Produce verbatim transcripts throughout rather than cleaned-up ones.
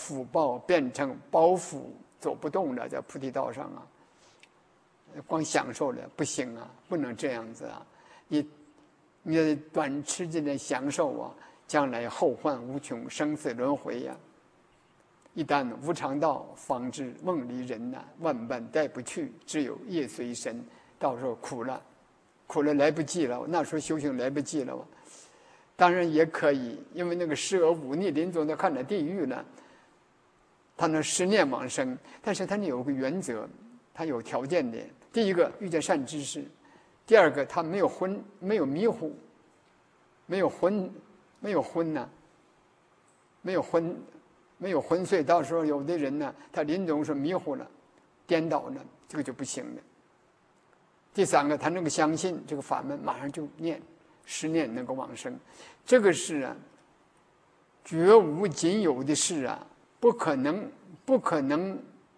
福报变成包袱，走不动了，在菩提道上啊，光享受了不行啊，不能这样子啊！你你的短时间的享受啊，将来后患无穷，生死轮回呀、啊！一旦无常道，方知梦离人呐、啊，万般带不去，只有业随身。到时候苦了，苦了来不及了，那时候修行来不及了。当然也可以，因为那个施恶忤逆临终他看到地狱了，他能十念往生，但是他有个原则，他有条件的。第一个遇见善知识，第二个他没有昏，没有迷糊，没有昏，没有昏呐、啊，没有昏，没有昏睡。到时候有的人呢，他临终是迷糊了，颠倒了，这个就不行了。第三个，他能够相信这个法门，马上就念，十念能够往生，这个是啊，绝无仅有的事啊，不可能，不可能，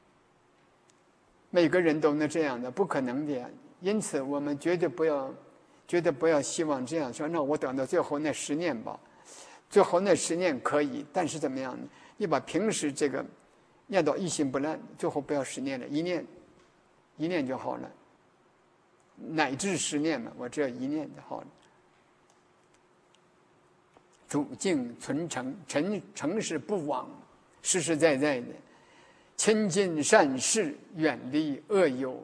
每个人都能这样的，不可能的呀。因此，我们绝对不要，绝对不要希望这样说。那我等到最后那十念吧，最后那十念可以，但是怎么样呢？你把平时这个念到一心不乱，最后不要十念了，一念，一念就好了。乃至十念嘛，我只要一念就好了。主境存诚，诚诚是不枉，实实在在的，亲近善事，远离恶友。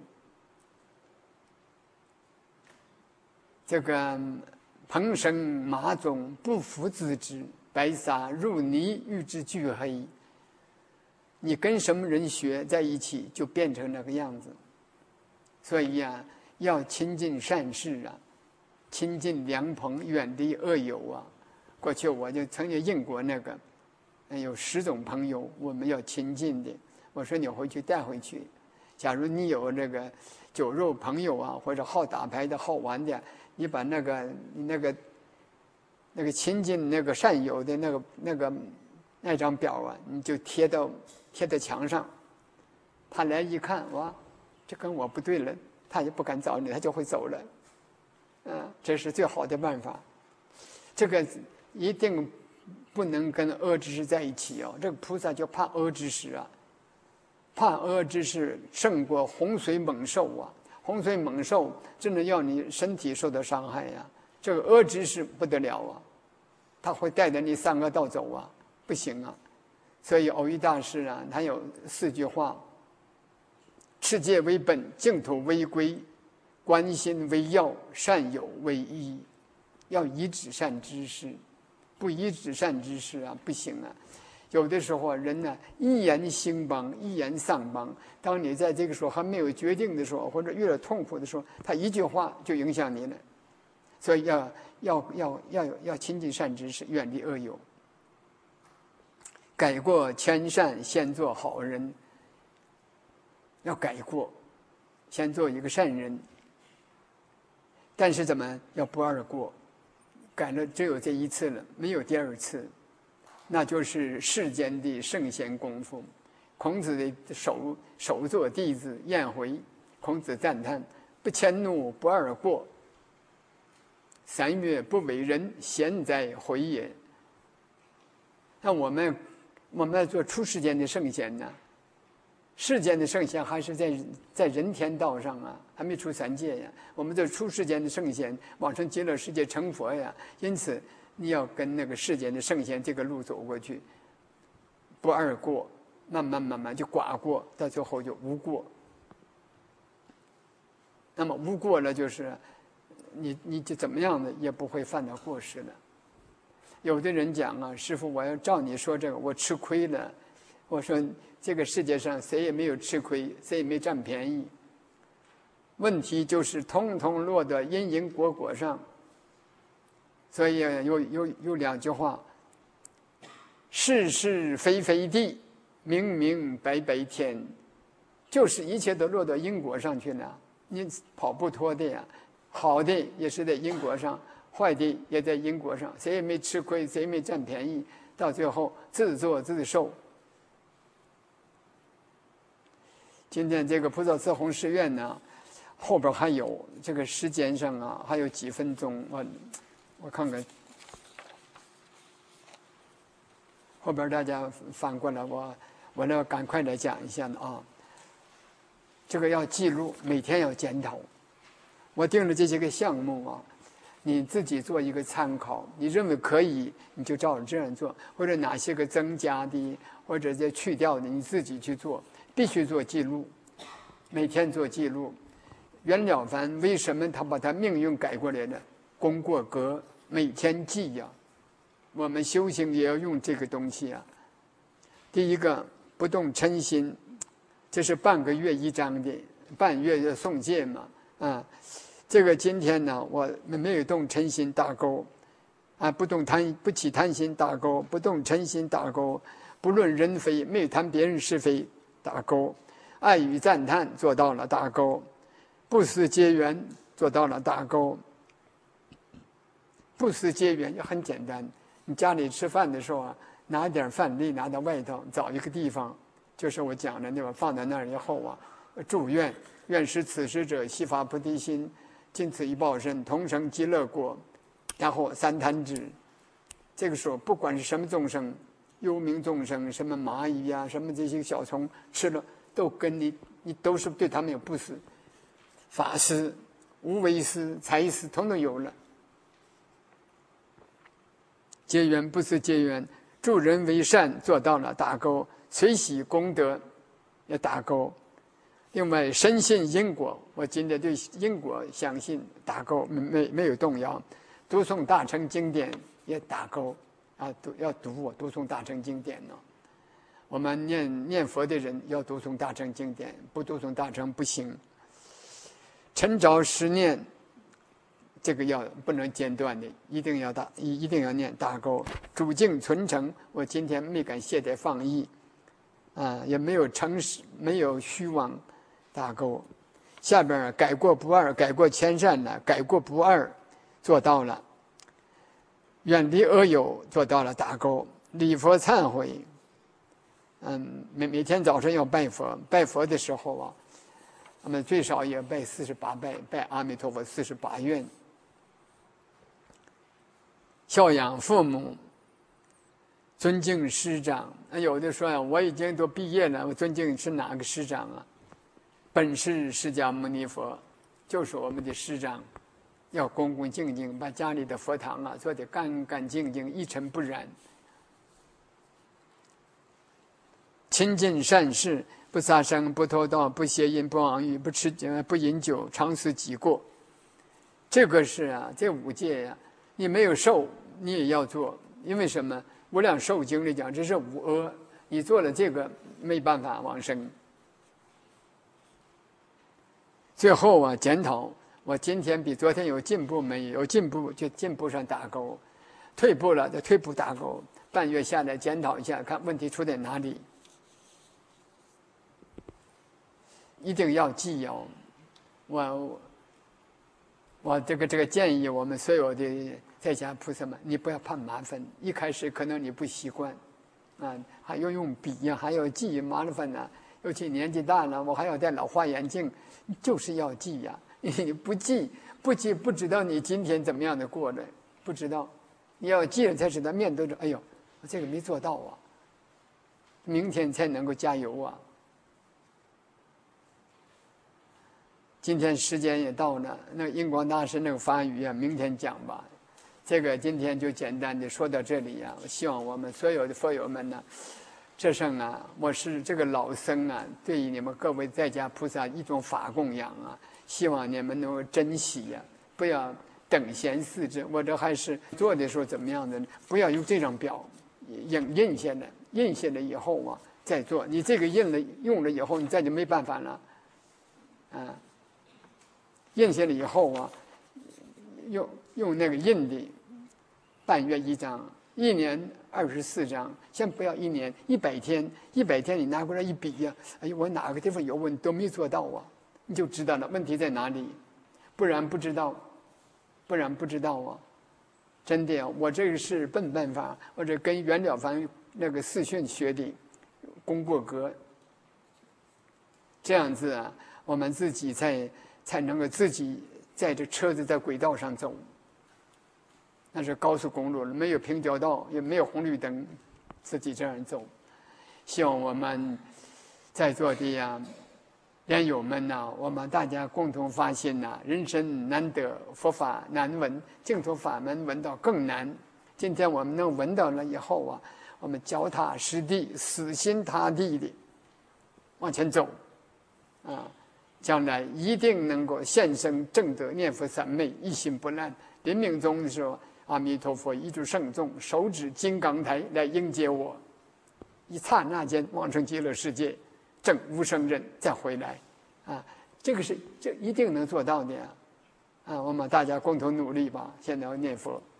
这个蓬生麻种，不服自知，白沙入泥，与之俱黑。你跟什么人学在一起，就变成那个样子。所以呀、啊。要亲近善事啊，亲近良朋，远离恶友啊。过去我就曾经应过那个，有十种朋友我们要亲近的。我说你回去带回去。假如你有这个酒肉朋友啊，或者好打牌的好玩的，你把那个那个那个亲近那个善友的那个那个那张表啊，你就贴到贴在墙上。他来一看，哇，这跟我不对了。他也不敢找你，他就会走了，嗯，这是最好的办法。这个一定不能跟恶知识在一起哦。这个菩萨就怕恶知识啊，怕恶知识胜过洪水猛兽啊！洪水猛兽真的要你身体受到伤害呀、啊。这个恶知识不得了啊，他会带着你三恶道走啊，不行啊。所以藕益大师啊，他有四句话。持戒为本，净土为归，观心为要，善友为依。要依止善知识，不依止善知识啊，不行啊。有的时候人呢，一言兴邦，一言丧邦。当你在这个时候还没有决定的时候，或者遇到痛苦的时候，他一句话就影响你了。所以要要要要要亲近善知识，远离恶友。改过迁善，先做好人。要改过，先做一个善人。但是怎么要不二过？改了只有这一次了，没有第二次。那就是世间的圣贤功夫。孔子的首首座弟子颜回，孔子赞叹：不迁怒，不二过。三月不为人，贤哉回也。那我们我们要做出世间的圣贤呢？世间的圣贤还是在在人天道上啊，还没出三界呀。我们这出世间的圣贤，往生极乐世界成佛呀。因此，你要跟那个世间的圣贤这个路走过去，不二过，慢慢慢慢就寡过，到最后就无过。那么无过了，就是你你就怎么样的也不会犯到过失了。有的人讲啊，师父，我要照你说这个，我吃亏了。我说这个世界上谁也没有吃亏，谁也没占便宜。问题就是通通落到因因果果上。所以有有有两句话：是是非非地，明明白白天。就是一切都落到因果上去了，你跑不脱的呀。好的也是在因果上，坏的也在因果上，谁也没吃亏，谁也没占便宜，到最后自作自受。今天这个菩萨慈弘誓愿呢，后边还有这个时间上啊，还有几分钟，我我看看， 后边大家翻过来，我我呢赶快来讲一下啊。这个要记录，每天要检讨。我定了这些个项目啊，你自己做一个参考，你认为可以，你就照着这样做，或者哪些个增加的，或者再去掉的，你自己去做，必须做记录，每天做记录。袁了凡为什么他把他命运改过来呢？功过格，每天记呀、啊。我们修行也要用这个东西啊。第一个，不动嗔心，这是半个月一章的，半月的诵戒嘛，啊，这个今天呢，我们没有动嗔心打勾，啊，不动贪不起贪心打勾，不动嗔心打勾，不论人非，没有谈别人是非打勾，爱语赞叹做到了打勾，不思结缘做到了打勾。不思结缘也很简单，你家里吃饭的时候啊，拿点饭粒拿到外头，找一个地方，就是我讲的那个放在那儿以后啊，祝愿愿使此时者悉发菩提心，尽此一报身，同生极乐国。然后三弹指，这个时候不管是什么众生，幽冥众生，什么蚂蚁呀、啊，什么这些小虫吃了，都跟你你都是对他们有不死，法师、无为师、财师，统统有了。结缘不是结缘，助人为善做到了打勾，随喜功德也打勾。另外深信因果，我今天对因果相信打勾，没没有动摇。读诵大乘经典也打勾啊，读要读我读诵大乘经典呢。我们念念佛的人要读诵大乘经典，不读诵大乘不行。晨早十念。这个要不能间断的，一定要打，一定要念打勾。主境存诚，我今天没敢懈怠放逸，啊，也没有诚实，没有虚妄，打勾。下边改过不二，改过迁善了，改过不二，做到了。远离恶友，做到了打勾。礼佛忏悔，嗯，每每天早晨要拜佛，拜佛的时候啊，那么最少也拜四十八拜，拜阿弥陀佛四十八愿。孝养父母，尊敬师长。有的说啊，我已经都毕业了，我尊敬是哪个师长啊？本是释迦牟尼佛，就是我们的师长，要恭恭敬敬，把家里的佛堂啊做得干干净净，一尘不染。亲近善事，不杀生，不偷盗，不邪淫，不妄语，不吃不饮酒，常思己过。这个是啊，这五戒呀、啊，你没有受。你也要做，因为什么？无量寿经里讲，这是五恶，你做了这个没办法往生。最后啊，检讨，我今天比昨天有进步没有？有进步就进步上打勾，退步了就退步打勾。半月下来检讨一下，看问题出在哪里。一定要记哦，我我这个这个建议我们所有的在家菩萨们，你不要怕麻烦。一开始可能你不习惯，啊，还要用笔呀，还要记麻烦呢。尤其年纪大了，我还要戴老花眼镜，就是要记呀。你不记，不记不知道你今天怎么样的过的，不知道。你要记了才知道，面对着，哎呦，我这个没做到啊，明天才能够加油啊。今天时间也到了，那个印光大师那个法语啊，明天讲吧。这个今天就简单的说到这里啊。我希望我们所有的佛友们呢，这生啊，我是这个老僧啊，对于你们各位在家菩萨一种法供养啊，希望你们能够珍惜呀、啊，不要等闲视之。我这还是做的时候怎么样的呢？不要用这张表印印下来，印下来以后啊再做。你这个印了用了以后，你再就没办法了，啊。印下来以后啊，用用那个印的，半月一张，一年二十四张。先不要一年，一百天，一百天你拿过来一比呀、啊，哎呦，我哪个地方有问题都没做到啊，你就知道了问题在哪里，不然不知道，不然不知道啊，真的呀、啊，我这个是笨办法，或者跟袁了凡那个视讯学的，功过格，这样子啊，我们自己才。才能够自己在这车子在轨道上走，那是高速公路了，没有平交道，也没有红绿灯， 自己这样走。希望我们在座的呀莲友们呐、啊，我们大家共同发现呐、啊，人生难得，佛法难闻，净土法门闻到更难。今天我们能闻到了以后啊，我们脚踏实地、死心塌地的往前走，啊，将来一定能够现生正德念佛三昧，一心不乱。临命终的时候，阿弥陀佛一柱圣众，手指金刚台来迎接我，一刹那间往生极乐世界，证无生忍再回来，啊，这个是这一定能做到的呀，啊，我们大家共同努力吧。现在要念佛。